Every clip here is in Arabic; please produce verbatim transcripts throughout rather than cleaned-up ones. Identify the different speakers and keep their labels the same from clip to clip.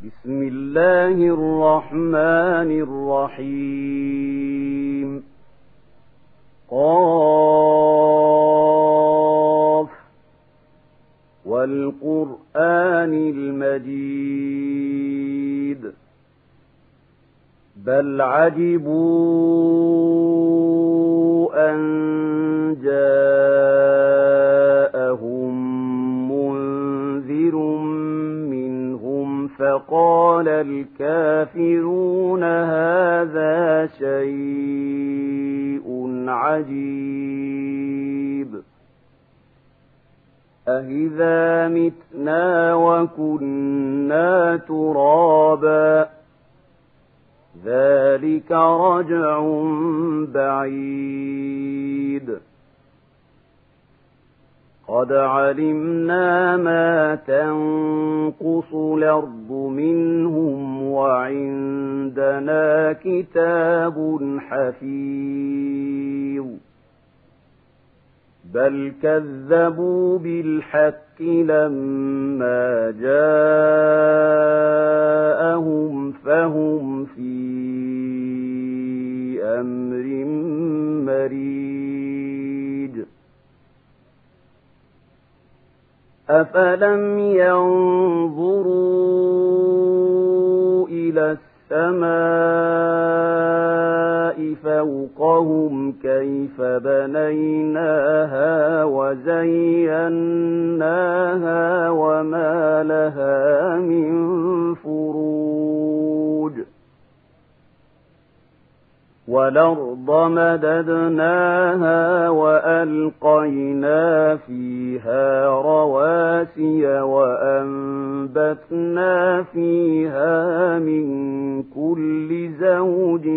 Speaker 1: بسم الله الرحمن الرحيم. قاف والقرآن المجيد بل عجبوا أن جاءهم منذر منهم فقال الكافرون هذا شيء عجيب أإذا متنا وكنا ترابا ذلك رجع بعيد قد علمنا ما تنقص الأرض منهم وعندنا كتاب حفيظ بل كذبوا بالحق لما جاءهم فهم في أمر مريج أفلم ينظروا إلى السماء فوقهم كيف بنيناها وزيناها وما لها من فروج والأرض مددناها وألقينا فيها رواسي وأنبتنا فيها من كل زوج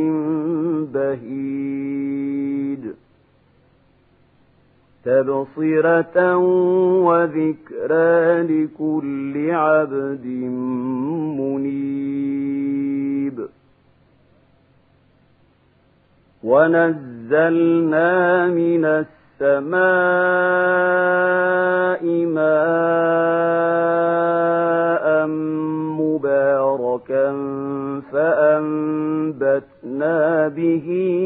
Speaker 1: بهيج تبصرة وذكرى لكل عبد منيب ونزلنا من السماء ماء مباركا فأنبتنا به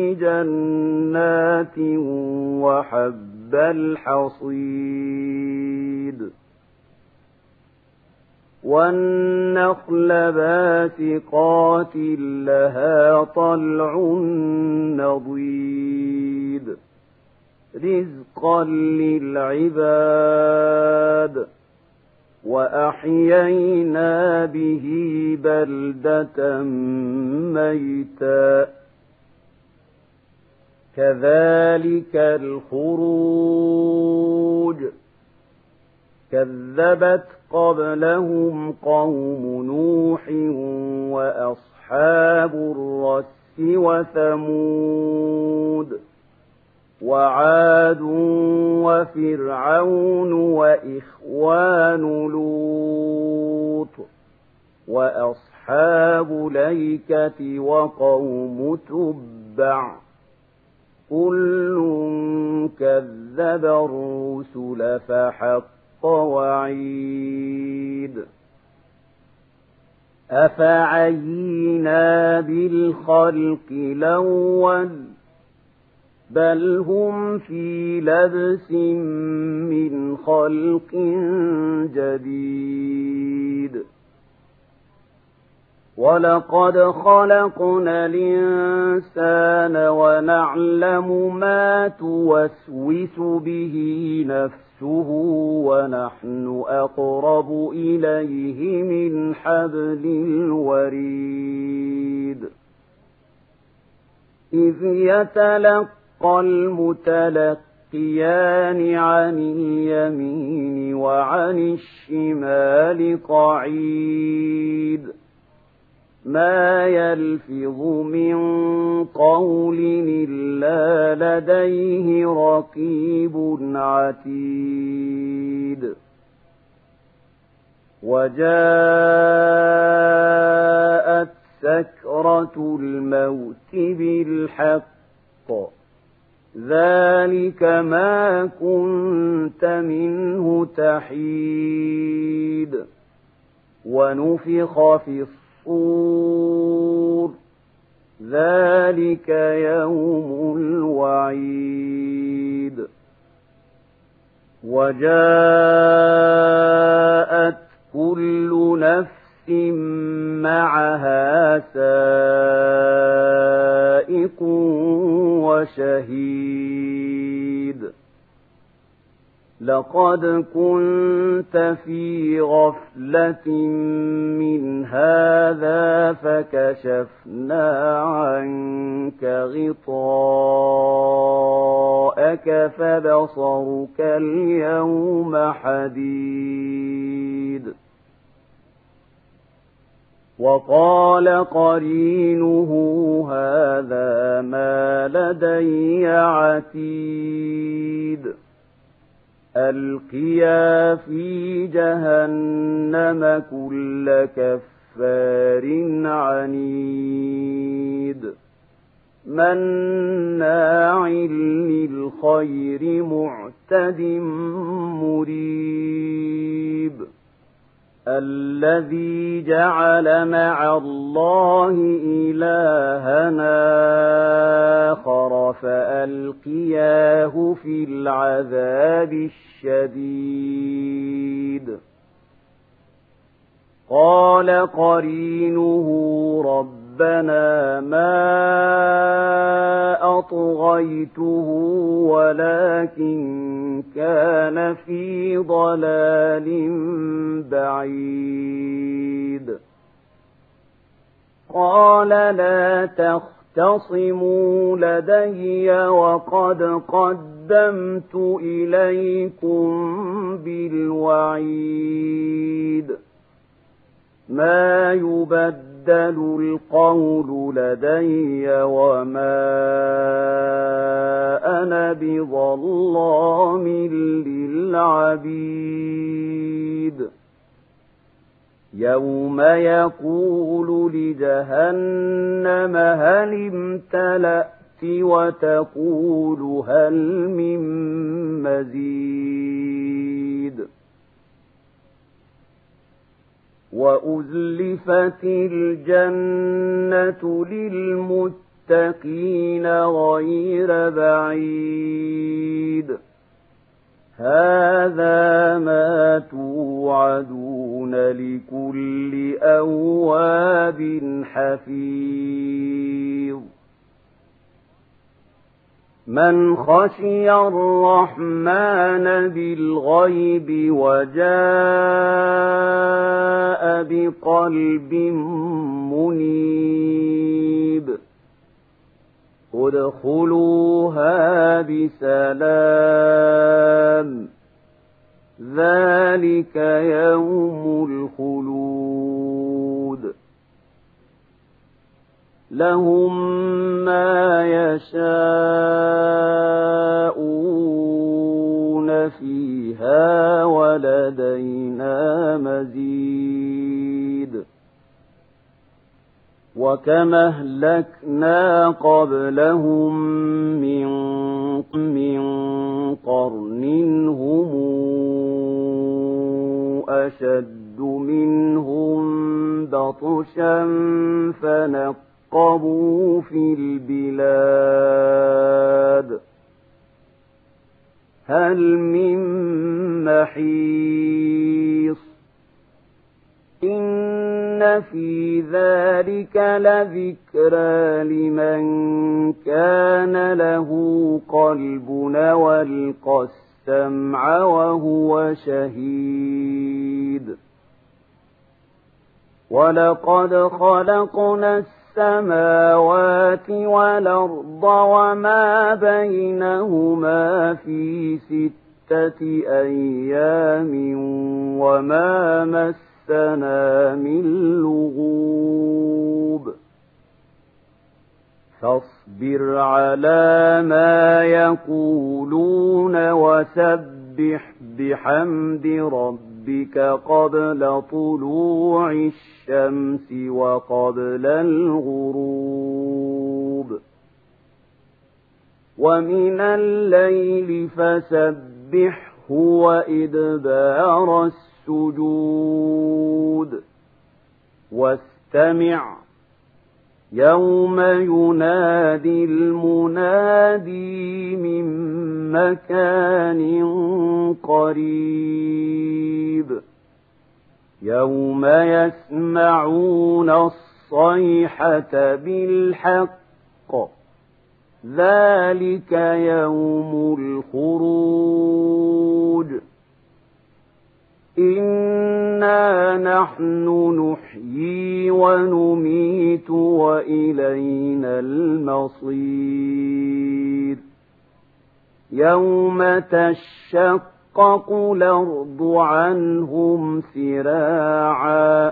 Speaker 1: جنات وحب الحصيد والنخل باسقات لها طلع نضيد رزقا للعباد وأحيينا به بلدة ميتا كذلك الخروج كذبت قبلهم قوم نوح وأصحاب الرس وثمود وعاد وفرعون وإخوان لوط وأصحاب الأيكة وقوم تبع كل كذب الرسل فحق وعيد أفعينا بالخلق الأول بل هم في لبس من خلق جديد ولقد خلقنا الإنسان ونعلم ما توسوس به نفسه ونحن أقرب إليه من حبل الوريد إذ يتلقى المتلقيان عن اليمين وعن الشمال قعيد ما يلفظ من قول إلا لديه رقيب عتيد وجاءت سكرة الموت بالحق ذلك ما كنت منه تحيد ونفخ في الصور ذلك يوم الوعيد وجاءت كل نفس معها سائق وشهيد لقد كنت في غفلة من هذا فكشفنا عنك غطاءك فبصرك اليوم حديد وقال قرينه هذا ما لدي عتيد ألقيا في جهنم كل كفار عنيد مناع للخير معتد مريب الذي جعل مع الله إلهنا آخر فألقياه في العذاب الشديد قال قرينه ربنا ما أطغيته ولكن كان في ضلال بعيد قال لا تختصموا لدي وقد قدمت إليكم بالوعيد ما يبدل القول لدي وما أنا بظلام للعبيد يوم يقول لجهنم هل امتلأت وتقول هل من مزيد وأزلفت الجنة للمتقين غير بعيد هذا ما توعدون لكل أواب حفيظ من خشي الرحمن بالغيب وجاء بقلب منيب ادخلوها بسلام ذلك يوم الخلود لهم ما يشاءون فيها ولدينا مزيد وكما أهلكنا قبلهم من من قرن هم أشد منهم بطشا فنقبوا في البلاد هل من محيص إن في ذلك لذكرى لمن كان له قلب والقى السمع وهو شهيد ولقد خلقنا السماوات والأرض وما بينهما في ستة أيام وما مسنا من لغوب فاصبر على ما يقولون وسبح بحمد ربك قبل طلوع الشمس وقبل الغروب ومن الليل فسبحه وإدبار السجود واستمع يوم ينادي المنادي من مكان قريب يوم يسمعون الصيحة بالحق ذلك يوم الخروج إنا نحن نحيي ونميت وإلينا المصير يوم تشقق الأرض عنهم سراعا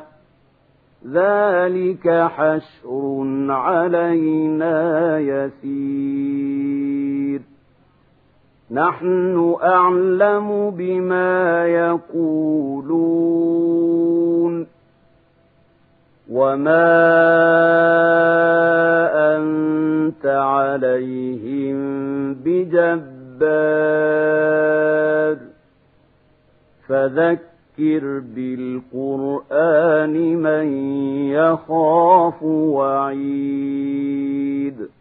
Speaker 1: ذلك حشر علينا يسير نحن أعلم بما يقولون وما أنت عليهم بجبار فذكر بالقرآن من يخاف وعيد